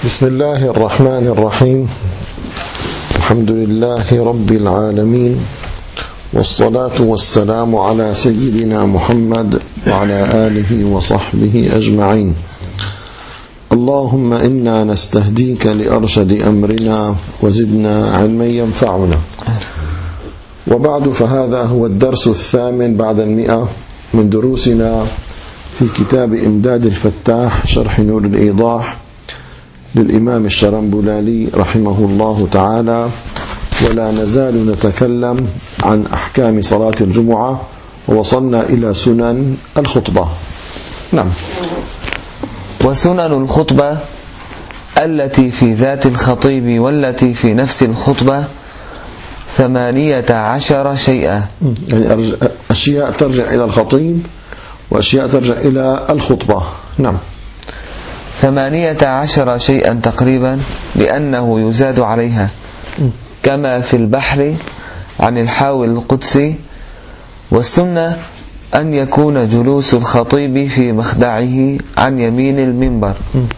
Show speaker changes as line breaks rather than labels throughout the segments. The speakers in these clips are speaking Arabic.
بسم الله الرحمن الرحيم. الحمد لله رب العالمين، والصلاة والسلام على سيدنا محمد وعلى آله وصحبه أجمعين. اللهم إنا نستهديك لأرشد أمرنا وزدنا علما ينفعنا. وبعد، فهذا هو الدرس الثامن بعد 100 من دروسنا في كتاب إمداد الفتاح شرح نور الإيضاح للإمام الشرنبلالي رحمه الله تعالى، ولا نزال نتكلم عن أحكام صلاة الجمعة، ووصلنا إلى سنن الخطبة. نعم.
وسنن الخطبة التي في ذات الخطيب والتي في نفس الخطبة 18 شيئا،
يعني أشياء ترجع إلى الخطيب وأشياء ترجع إلى الخطبة. نعم.
18 شيئا تقريبا، لأنه يزاد عليها، كما في البحر عن الحاوي القدسي. والسنة أن يكون جلوس الخطيب في مخدعه عن يمين المنبر،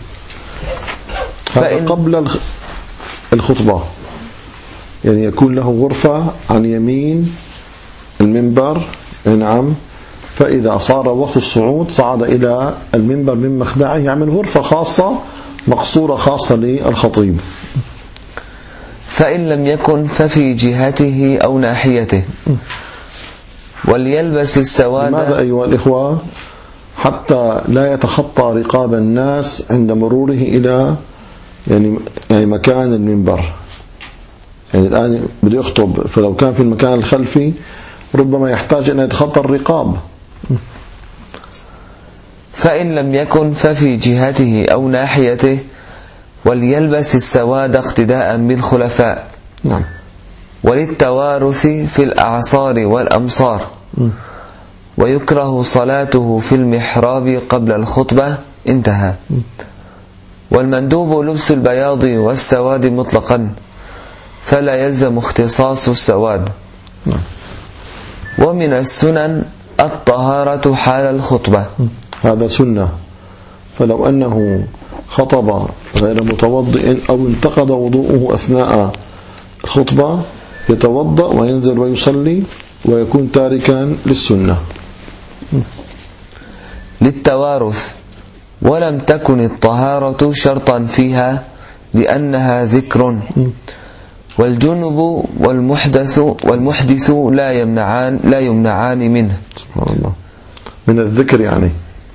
هذا قبل الخطبة، يعني يكون له غرفة عن يمين المنبر. نعم. فإذا صار وقت الصعود صعد إلى المنبر من مخدعه، يعمل غرفة خاصة مقصورة خاصة للخطيب.
فإن لم يكن ففي جهته أو ناحيته، وليلبس السواد.
لماذا أيها الإخوة؟ حتى لا يتخطى رقاب الناس عند مروره إلى يعني مكان المنبر. يعني الآن بده يخطب، فلو كان في المكان الخلفي ربما يحتاج أن يتخطى الرقاب.
فإن لم يكن ففي جهته أو ناحيته، وليلبس السواد اقتداء بالخلفاء.
نعم.
وللتوارث في الأعصار والأمصار. ويكره صلاته في المحراب قبل الخطبة. انتهى. والمندوب لبس البياض والسواد مطلقا، فلا يلزم اختصاص السواد.
نعم.
ومن السنن الطهارة حال الخطبة،
هذا سنة. فلو أنه خطب غير متوضئ أو انتقض وضوءه أثناء الخطبة يتوضأ وينزل ويصلي، ويكون تاركا للسنة.
للتوارث، ولم تكن الطهارة شرطا فيها لأنها ذكر. والجنب والمحدث لا يمنعان منه.
سبحان الله، من الذكر يعني.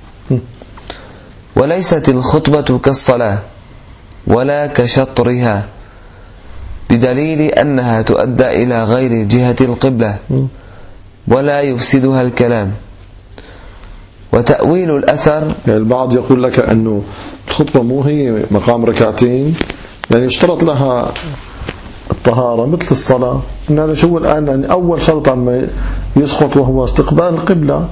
وليست الخطبة كالصلاة ولا كشطرها، بدليل أنها تؤدى إلى غير جهة القبلة، ولا يفسدها الكلام. وتأويل الأثر،
يعني البعض يقول لك أنه الخطبة مو هي مقام ركعتين، يعني يشترط لها الطهارة مثل الصلاة. إن هذا شو الآن يعني أول شرط عما يسقط، وهو استقبال القبلة.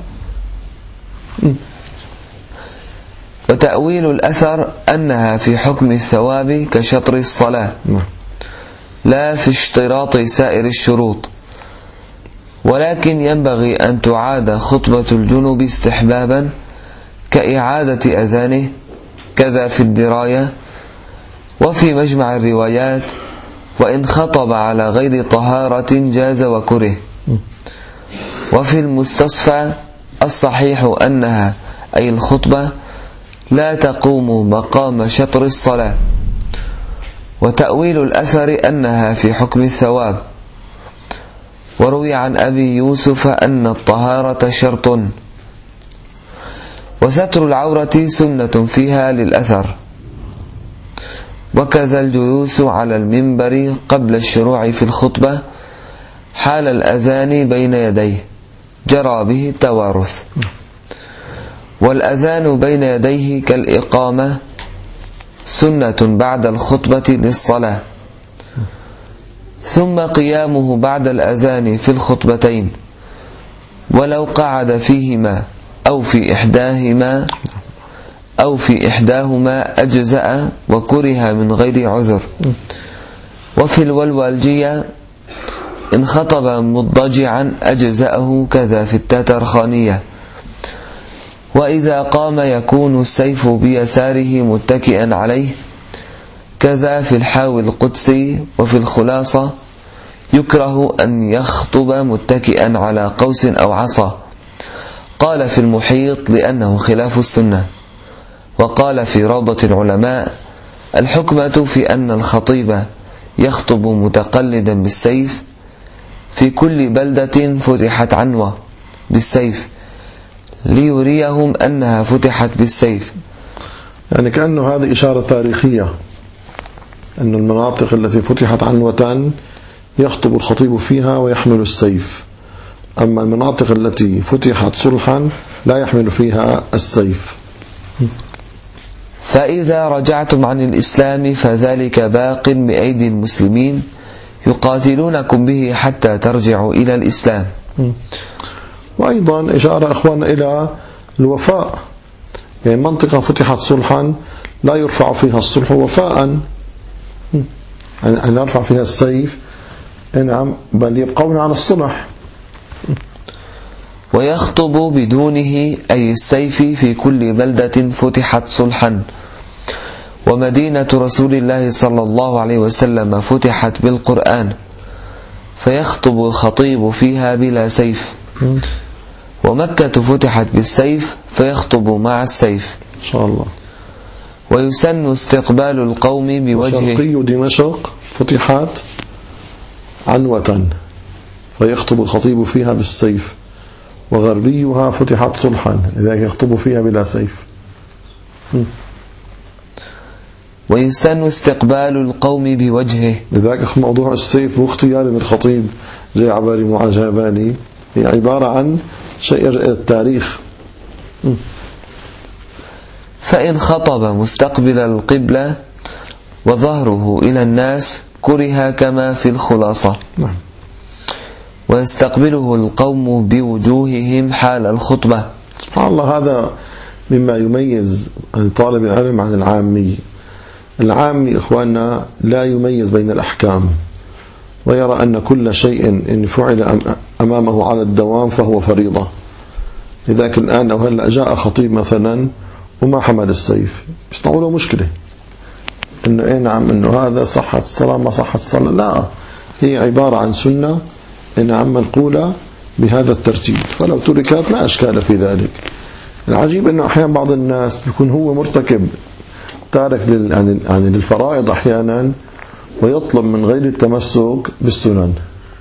وتأويل الأثر أنها في حكم الثواب كشطر الصلاة، لا في اشتراط سائر الشروط. ولكن ينبغي أن تعاد خطبة الجنوب استحبابا كإعادة أذانه، كذا في الدراية وفي مجمع الروايات. وإن خطب على غير طهارة جاز وكره. وفي المستصفى الصحيح أنها أي الخطبة لا تقوم مقام شطر الصلاة. وتأويل الأثر أنها في حكم الثواب. وروي عن أبي يوسف أن الطهارة شرط. وستر العورة سنة فيها للأثر. وكذا الجلوس على المنبر قبل الشروع في الخطبة حال الأذان بين يديه، جرى به التوارث. والأذان بين يديه كالإقامة سنة بعد الخطبة للصلاة. ثم قيامه بعد الأذان في الخطبتين، ولو قعد فيهما أو في إحداهما أجزأ، وكره من غير عذر. وفي الولولجية إن خطب مضجعا أجزأه، كذا في التترخانية. وإذا قام يكون السيف بيساره متكئا عليه، كذا في الحاوي القدسي وفي الخلاصة يكره أن يخطب متكئا على قوس أو عصا. قال في المحيط لأنه خلاف السنة. وقال في روضة العلماء: الحكمة في أن الخطيب يخطب متقلدا بالسيف في كل بلدة فتحت عنوة بالسيف ليريهم أنها فتحت بالسيف.
يعني كأنه هذه إشارة تاريخية أن المناطق التي فتحت عنوة يخطب الخطيب فيها ويحمل السيف، أما المناطق التي فتحت صلحا لا يحمل فيها السيف.
فإذا رجعتم عن الإسلام فذلك باق بأيدي المسلمين يقاتلونكم به حتى ترجعوا إلى الإسلام.
وأيضا إشارة أخوان إلى الوفاء، يعني منطقة فتحت صلحا لا يرفع فيها الصلح وفاء، يعني يرفع فيها السيف، نعم، بل يبقون على الصلح.
ويخطب بدونه أي السيف في كل بلدة فتحت صلحا. ومدينة رسول الله صلى الله عليه وسلم فتحت بالقرآن فيخطب الخطيب فيها بلا سيف. ومكة فتحت بالسيف فيخطب مع السيف
إن شاء الله.
ويسن استقبال القوم بوجهه.
وشرقي دمشق فتحت عنوة فيخطب الخطيب فيها بالسيف، وغربيها فتحت صلحا لذلك يخطب فيها بلا سيف.
ويسن استقبال القوم بوجهه،
لذلك موضوع السيف مو اختياري من الخطيب زي عباري معجباني، هي عبارة عن شيء يرجع إلى التاريخ.
فإن خطب مستقبل القبلة وظهره إلى الناس كره كما في الخلاصة.
نعم.
ويستقبله القوم بوجوههم حال الخطبة.
سبحان الله، هذا مما يميز طالب العلم عن العامي. العامي إخواننا لا يميز بين الأحكام، ويرى أن كل شيء إن فعل أمامه على الدوام فهو فريضة. لذلك الآن لو هلأ جاء خطيب مثلا وما حمل السيف يصنعوا له مشكلة، إنه إيه نعم إنه هذا صحت الصلاة ما صحت الصلاة، لا، هي عبارة عن سنة نعم منقولة بهذا الترتيب، فلو تركت لا أشكال في ذلك. العجيب إنه أحيانا بعض الناس بيكون هو مرتكب تارك يعني للفرائض أحيانا ويطلب من غير التمسك بالسنن،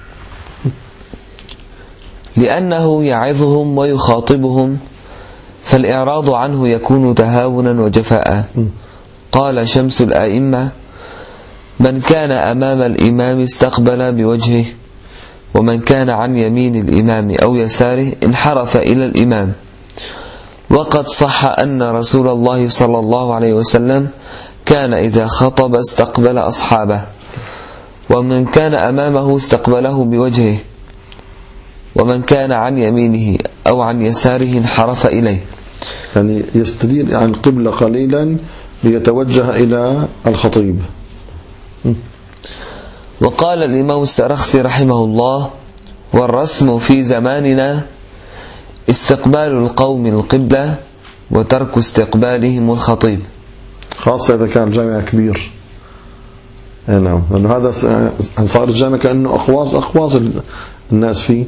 لأنه يعظهم ويخاطبهم فالإعراض عنه يكون تهاونا وجفاء. قال شمس الأئمة: من كان أمام الإمام استقبل بوجهه، ومن كان عن يمين الإمام أو يساره انحرف إلى الإمام. وقد صح أن رسول الله صلى الله عليه وسلم كان إذا خطب استقبل أصحابه، ومن كان أمامه استقبله بوجهه، ومن كان عن يمينه أو عن يساره انحرف إليه.
يعني يستدير عن القبلة قليلا ليتوجه إلى الخطيب.
وقال الإمام السرخسي رحمه الله: والرسم في زماننا استقبال القوم القبلة وترك استقبالهم الخطيب،
خاصة إذا كان الجامع كبير. نعم، لأنه هذا صار الجامع كأنه أخواص الناس فيه،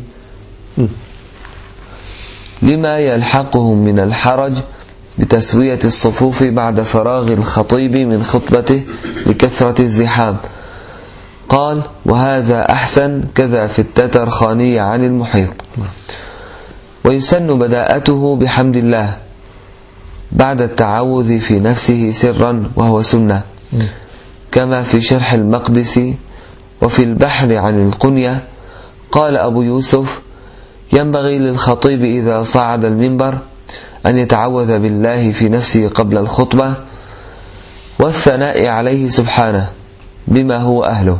لما يلحقهم من الحرج بتسوية الصفوف بعد فراغ الخطيب من خطبته لكثرة الزحام. قال: وهذا أحسن، كذا في التترخاني عن المحيط. ويسن بداءته بحمد الله بعد التعوذ في نفسه سرا، وهو سنة، كما في شرح المقدسي وفي البحر عن القنية. قال أبو يوسف: ينبغي للخطيب إذا صعد المنبر أن يتعوذ بالله في نفسه قبل الخطبة والثناء عليه سبحانه بما هو أهله،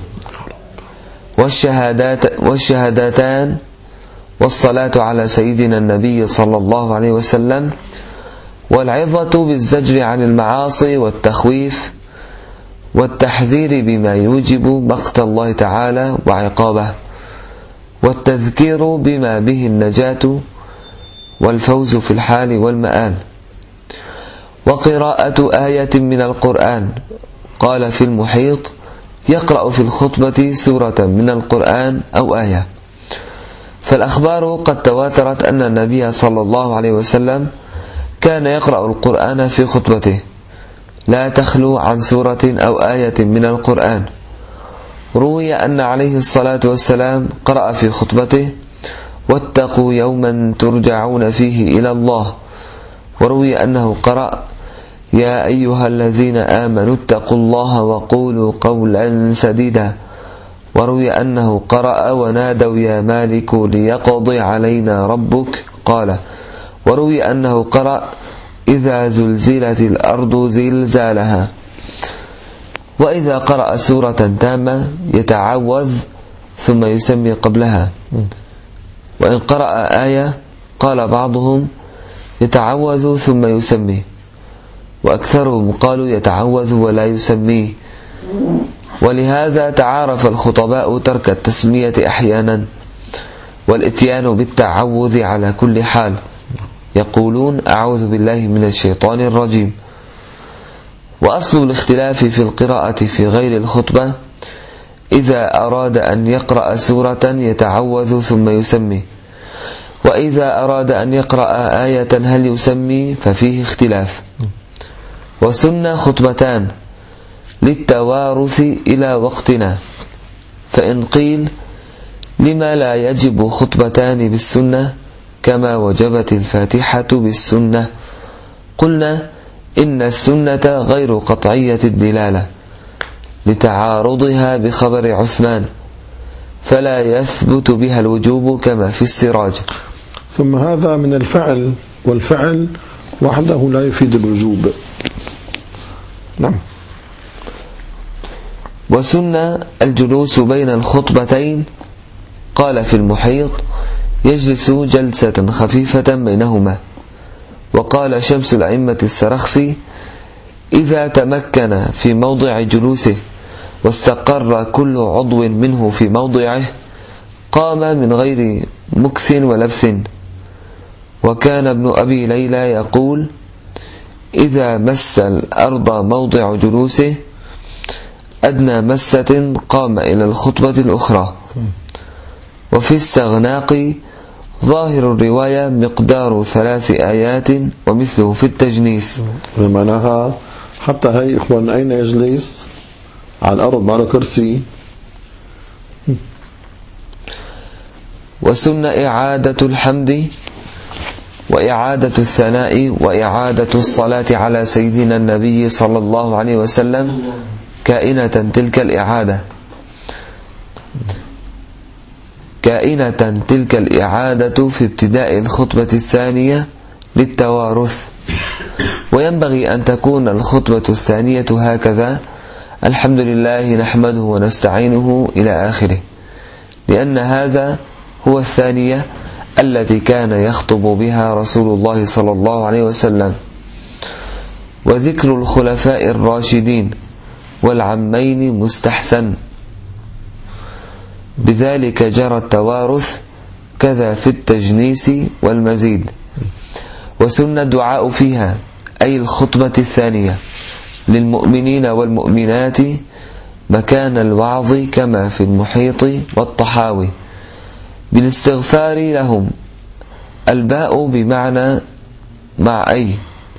والشهادتان والصلاة على سيدنا النبي صلى الله عليه وسلم، والعظة بالزجر عن المعاصي والتخويف والتحذير بما يوجب مقت الله تعالى وعقابه، والتذكير بما به النجاة والفوز في الحال والمآل، وقراءة آية من القرآن قال في المحيط: يقرأ في الخطبة سورة من القرآن أو آية. فالأخبار قد تواترت أن النبي صلى الله عليه وسلم كان يقرأ القرآن في خطبته، لا تخلو عن سورة أو آية من القرآن. روي أن عليه الصلاة والسلام قرأ في خطبته: واتقوا يوما ترجعون فيه إلى الله. وروي أنه قرأ: يا أيها الذين آمنوا اتقوا الله وقولوا قولا سديدا. وروي أنه قرأ: ونادوا يا مالك ليقضي علينا ربك. قال. وروي أنه قرأ: إذا زلزلت الأرض زلزالها. وإذا قرأ سورة تامة يتعوذ ثم يسمي قبلها. وإن قرأ آية قال بعضهم: يتعوذ ثم يسمي، وأكثرهم قالوا يتعوذ ولا يسميه. ولهذا تعارف الخطباء ترك التسمية أحيانا والإتيان بالتعوذ على كل حال، يقولون: أعوذ بالله من الشيطان الرجيم. وأصل الاختلاف في القراءة في غير الخطبة: إذا أراد أن يقرأ سورة يتعوذ ثم يسمي، وإذا أراد أن يقرأ آية هل يسمي؟ ففيه اختلاف. وسن خطبتان للتوارث إلى وقتنا. فإن قيل: لما لا يجب خطبتان بالسنة كما وجبت الفاتحة بالسنة؟ قلنا: إن السنة غير قطعية الدلالة لتعارضها بخبر عثمان، فلا يثبت بها الوجوب كما في السراج.
ثم هذا من الفعل، والفعل وحده لا يفيد الوجوب. نعم.
وسن الجلوس بين الخطبتين. قال في المحيط: يجلس جلسة خفيفة بينهما. وقال شمس الأئمة السرخسي: إذا تمكن في موضع جلوسه واستقر كل عضو منه في موضعه قام من غير مكث ولبث. وكان ابن أبي ليلى يقول: إذا مس الأرض موضع جلوسه أدنى مسة قام إلى الخطبة الأخرى. وفي السغناق ظاهر الرواية مقدار 3 آيات ومثله في التجنيس.
معناها حتى هاي إخوان أين يجلس؟ على الأرض، ما له كرسي.
وسن إعادة الحمد وإعادة الثناء وإعادة الصلاة على سيدنا النبي صلى الله عليه وسلم، كائنة تلك الإعادة في ابتداء الخطبة الثانية للتوارث. وينبغي أن تكون الخطبة الثانية هكذا: الحمد لله نحمده ونستعينه إلى آخره، لأن هذا هو الثانية التي كان يخطب بها رسول الله صلى الله عليه وسلم. وذكر الخلفاء الراشدين والعمين مستحسن، بذلك جرى التوارث، كذا في التجنيس والمزيد. وسن الدعاء فيها، أي الخطبة الثانية، للمؤمنين والمؤمنات مكان الوعظ كما في المحيط والطحاوي، بالاستغفار لهم. الباء بمعنى مع، أي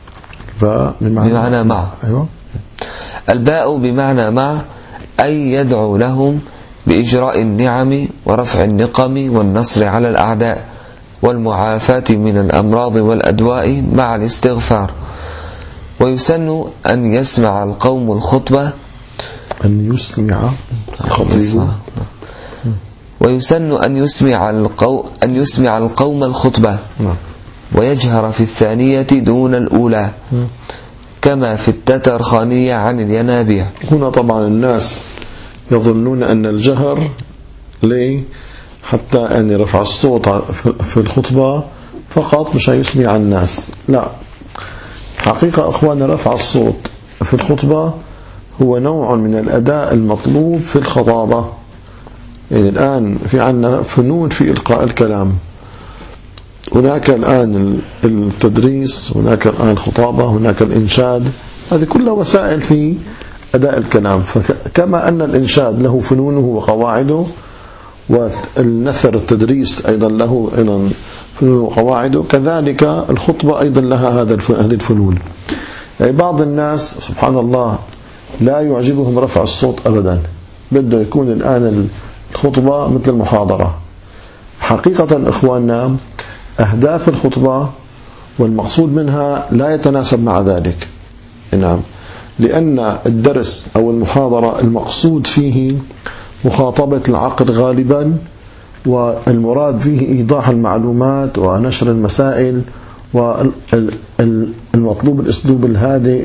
بمعنى مع.
أيوة.
الباء بمعنى مع، أي يدعو لهم بإجراء النعم ورفع النقم والنصر على الأعداء والمعافاة من الأمراض والأدواء مع الاستغفار. ويسن أن يسمع القوم الخطبة، ويسن أن يسمع القوم الخطبة ويجهر في الثانية دون الأولى، كما في التترخانية عن الينابيع.
هنا طبعا الناس يظنون أن الجهر ليه؟ حتى أن رفع الصوت في الخطبة فقط مش يسمع الناس. لا، حقيقة أخوان، رفع الصوت في الخطبة هو نوع من الأداء المطلوب في الخطابة. يعني الآن في عنا فنون في إلقاء الكلام، هناك الآن التدريس، هناك الآن الخطابة، هناك الإنشاد، هذه كلها وسائل في أداء الكلام. فكما أن الإنشاد له فنونه وقواعده، والنثر التدريس أيضا له أيضا فنونه وقواعده، كذلك الخطبة أيضا لها هذه الفنون. يعني بعض الناس سبحان الله لا يعجبهم رفع الصوت أبدا، بده يكون الآن الخطبة مثل المحاضرة. حقيقة إخواننا أهداف الخطبة والمقصود منها لا يتناسب مع ذلك. نعم، لأن الدرس أو المحاضرة المقصود فيه مخاطبة العقل غالبا، والمراد فيه إيضاح المعلومات ونشر المسائل، والمطلوب الأسلوب الهادئ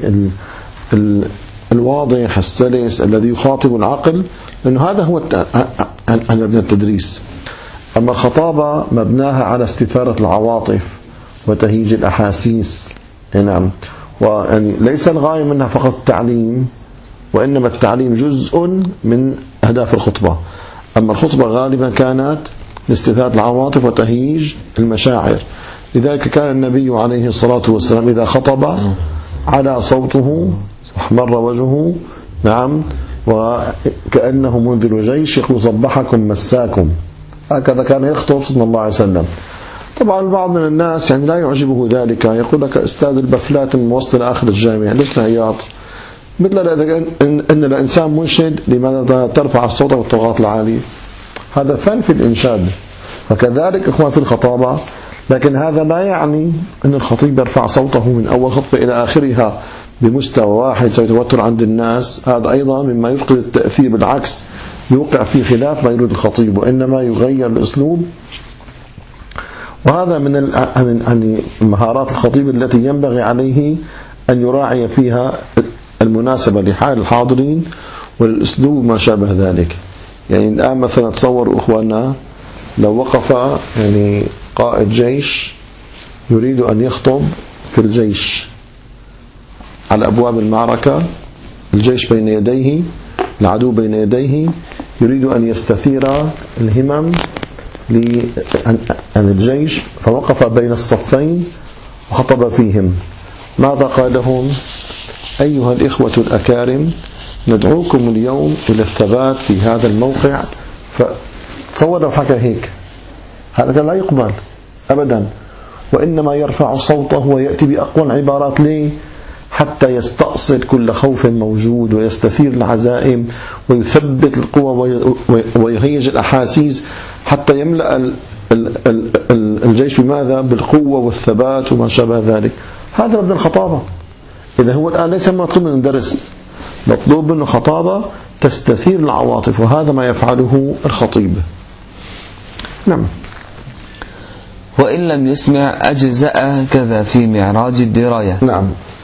الواضح السلس الذي يخاطب العقل، لأنه هذا هو مبنى التدريس. أما الخطابة مبناها على استثارة العواطف وتهيج الأحاسيس. نعم، ويعني ليس الغاية منها فقط التعليم، وإنما التعليم جزء من أهداف الخطبة. أما الخطبة غالبا كانت لاستثارة العواطف وتهيج المشاعر. لذلك كان النبي عليه الصلاة والسلام إذا خطب على صوته واحمر وجهه، نعم، وكأنه منذر جيش يقول صبحكم مساكم، هكذا كان يخطب صلى الله عليه وسلم. طبعا البعض من الناس يعني لا يعجبه ذلك، يقول لك أستاذ البفلات من وسط لآخر الجامعة، ليش نعياط؟ مثل إن الإنسان منشد لماذا ترفع الصوت والطغات العالية؟ هذا فن في الإنشاد. فكذلك إخوان في الخطابة، لكن هذا لا يعني أن الخطيب يرفع صوته من أول خطبة إلى آخرها بمستوى واحد سيتوتر عند الناس. هذا أيضا مما يفقد التأثير، بالعكس يوقع في خلاف ما يريد الخطيب، وإنما يغير الأسلوب. وهذا من مهارات الخطيب التي ينبغي عليه أن يراعي فيها المناسبة لحال الحاضرين والأسلوب ما شابه ذلك. يعني الآن مثلا تصوروا إخواننا لو وقف يعني قائد جيش يريد أن يخطب في الجيش على أبواب المعركة، الجيش بين يديه، العدو بين يديه، يريد أن يستثير الهمم عن الجيش، فوقف بين الصفين وخطب فيهم. ماذا قال لهم؟ أيها الإخوة الأكارم، ندعوكم اليوم إلى الثبات في هذا الموقع. فتصور لو حكى هيك، هذا لا يقبل أبدا، وإنما يرفع صوته ويأتي بأقوى العبارات. ليه؟ حتى يستأصل كل خوف موجود ويستثير العزائم ويثبت القوى ويهيج الأحاسيس، حتى يملأ الجيش بماذا؟ بالقوة والثبات وما شابه ذلك. هذا مبنى الخطابة. إذا هو الآن ليس مطلوب من درس، مطلوب منه خطابة تستثير العواطف، وهذا ما يفعله الخطيب. نعم.
وإن لم يسمع أجزأ كذا في معراج الدراية.
نعم.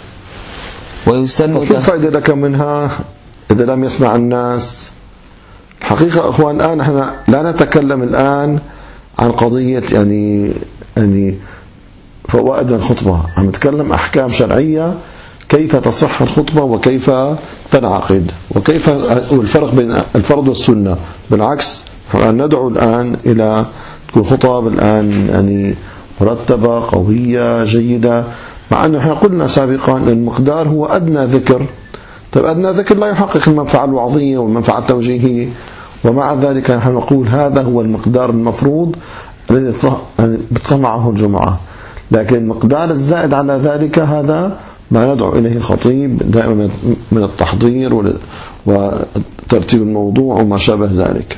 ويسن
شو الفائدة لك منها إذا لم يسمع الناس؟ الحقيقة أخوان الآن نحن لا نتكلم الآن عن قضية يعني فوائد الخطبة، عم نتكلم أحكام شرعية، كيف تصح الخطبة وكيف تنعقد وكيف والفرق بين الفرض والسنة. بالعكس ندعو الآن إلى تكون خطب الآن يعني مرتبة قوية جيدة، مع أنه احنا قلنا سابقا المقدار هو أدنى ذكر. طيب أدنى ذكر لا يحقق المنفعة الوعظية والمنفعة التوجيهية، ومع ذلك نحن نقول هذا هو المقدار المفروض الذي بتصنعه الجمعة. لكن المقدار الزائد على ذلك هذا ما ندعو إليه الخطيب دائما من التحضير وترتيب الموضوع وما شابه ذلك.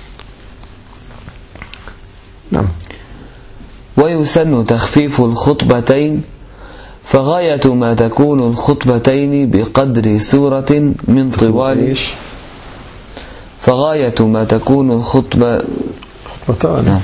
نعم.
ويسن تخفيف الخطبتين، فغاية ما تكون الخطبتين بقدر سورة من طوال فغاية ما تكون الخطبة
نعم.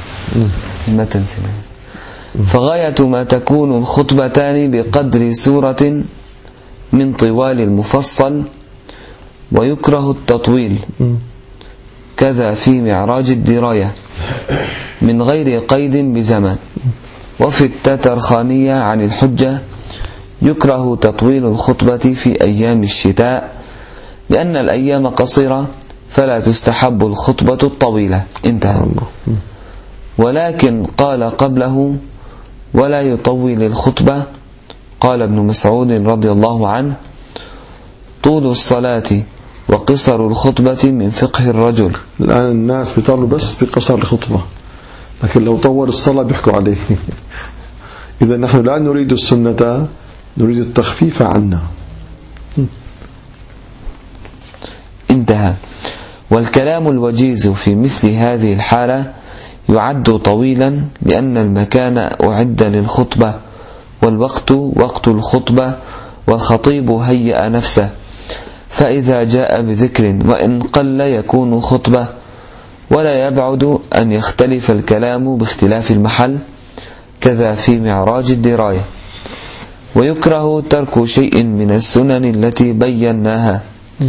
فغاية ما تكون الخطبتان بقدر سورة من طوال المفصل، ويكره التطويل كذا في معراج الدراية من غير قيد بزمن. وفي التترخانية عن الحجة يكره تطويل الخطبة في أيام الشتاء، لأن الأيام قصيرة فلا تستحب الخطبة الطويلة. انتهى. ولكن قال قبله ولا يطول الخطبة. قال ابن مسعود رضي الله عنه: طول الصلاة وقصر الخطبة من فقه الرجل.
الآن الناس بيطالوا بس بقصر الخطبة، لكن لو طول الصلاة بيحكوا عليه. إذا نحن لا نريد السنة، نريد التخفيف عنا.
انتهى. والكلام الوجيز في مثل هذه الحالة يعد طويلا، لأن المكان أعد للخطبة، والوقت وقت الخطبة، والخطيب هيأ نفسه، فإذا جاء بذكر وإن قل يكون خطبة. ولا يبعد أن يختلف الكلام باختلاف المحل، كذا في معراج الدراية. ويكره ترك شيء من السنن التي بيناها.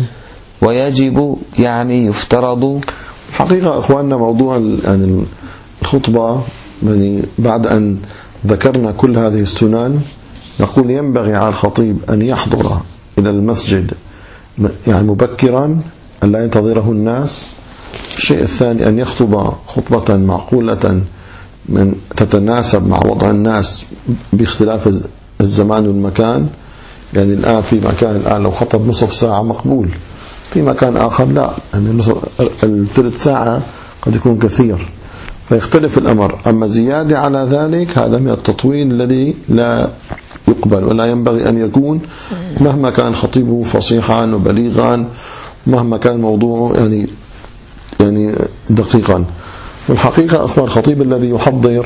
ويجب يعني يفترض.
حقيقة أخواننا موضوع يعني الخطبة، يعني بعد أن ذكرنا كل هذه السنن نقول ينبغي على الخطيب أن يحضر إلى المسجد يعني مبكرا، أن لا ينتظره الناس. الشيء الثاني أن يخطب خطبة معقولة من تتناسب مع وضع الناس باختلاف الزمان والمكان. يعني الآن في مكان الآن لو خطب نصف ساعة مقبول، في مكان آخر لا، يعني الثلث ساعة قد يكون كثير، فيختلف الأمر. أما زيادة على ذلك هذا من التطويل الذي لا يقبل ولا ينبغي أن يكون، مهما كان خطيبه فصيحا وبليغا، مهما كان موضوعه يعني دقيقا. والحقيقة أخوان الخطيب الذي يحضر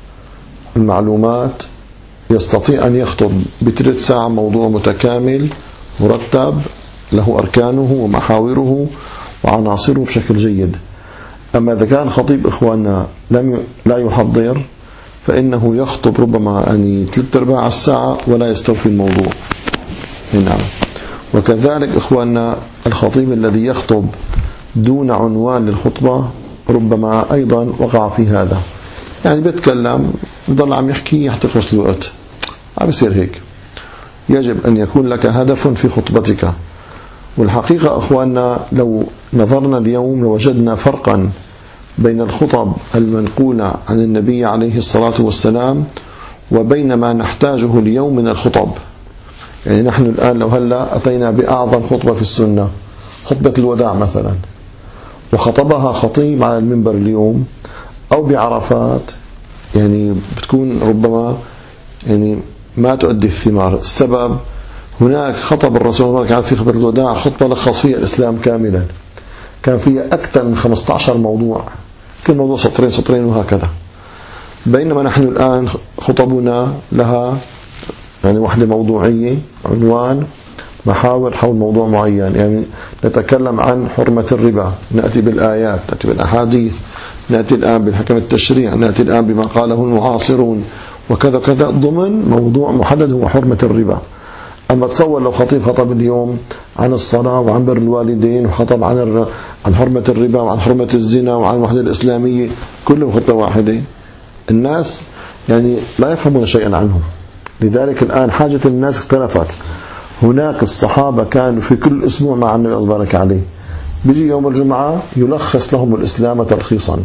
المعلومات يستطيع أن يخطب بثلث ساعة موضوع متكامل مرتب له أركانه ومحاوره وعناصره بشكل جيد. أما إذا كان خطيب إخواننا لا يحضر فإنه يخطب ربما يعني 3/4 الساعة ولا يستوفي الموضوع. نعم. وكذلك إخواننا الخطيب الذي يخطب دون عنوان للخطبة ربما أيضا وقع في هذا، يعني بيتكلم يضل عم يحكي حتى يخلص الوقت، عم يصير هيك. يجب أن يكون لك هدف في خطبتك. والحقيقة أخواننا لو نظرنا اليوم لوجدنا فرقا بين الخطب المنقولة عن النبي عليه الصلاة والسلام وبين ما نحتاجه اليوم من الخطب. يعني نحن الآن لو هلأ أتينا بأعظم خطبة في السنة، خطبة الوداع مثلا، وخطبها خطيب على المنبر اليوم أو بعرفات، يعني بتكون ربما يعني ما تؤدي الثمار. السبب هناك خطب الرسول كان في خطبة الوداع خطبة لخص فيها الإسلام كاملا، كان فيها أكثر من 15 موضوع، كل موضوع سطرين وهكذا. بينما نحن الآن خطبنا لها يعني وحدة موضوعية، عنوان، محاور حول موضوع معين. يعني نتكلم عن حرمة الربا، نأتي بالآيات، نأتي بالأحاديث، نأتي الآن بالحكم التشريع، نأتي الآن بما قاله المعاصرون وكذا كذا ضمن موضوع محدد هو حرمة الربا. أما تصور لو خطيب خطب اليوم عن الصلاة وعن بر الوالدين وخطب عن حرمة الربا وعن حرمة الزنا وعن الوحدة الإسلامية كله خطبة واحدة، الناس يعني لا يفهمون شيئا عنه. لذلك الآن حاجة الناس اختلفت. هناك الصحابة كانوا في كل أسبوع مع النبي الله بارك عليه، بيجي يوم الجمعة يلخص لهم الإسلام تلخيصا.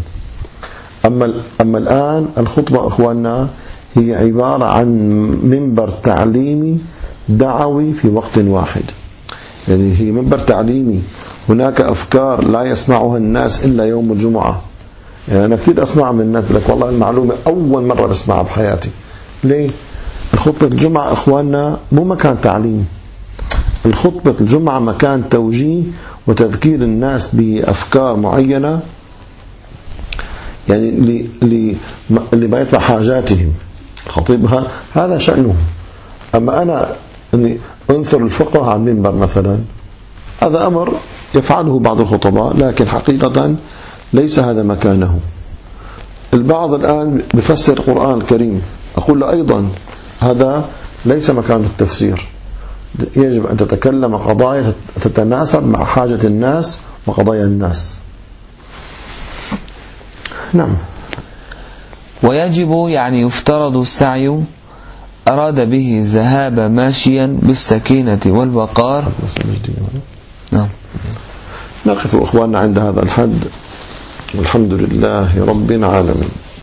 أما الآن الخطبة أخواننا هي عبارة عن منبر تعليمي دعوي في وقت واحد، يعني هي منبر تعليمي. هناك أفكار لا يسمعها الناس إلا يوم الجمعة. يعني أنا كثير أسمع من الناس لك والله المعلومة أول مرة بسمعها بحياتي. ليه؟ الخطبة الجمعة أخواننا مو مكان تعليم، الخطبة الجمعة مكان توجيه وتذكير الناس بأفكار معينة، يعني اللي بيطلع حاجاتهم. الخطيب هذا شأنه. أما أنا أني أنثر الفقه عن المنبر مثلا، هذا أمر يفعله بعض الخطباء، لكن حقيقة ليس هذا مكانه. البعض الآن بفسر القرآن الكريم، أقول له أيضا هذا ليس مكان التفسير. يجب أن تتكلم قضايا تتناسب مع حاجة الناس وقضايا الناس. نعم.
ويجب يعني يفترض السعي، أراد به الذهاب ماشيا بالسكينة والوقار. نعم.
نقف أخواننا عند هذا الحد، والحمد لله رب العالمين.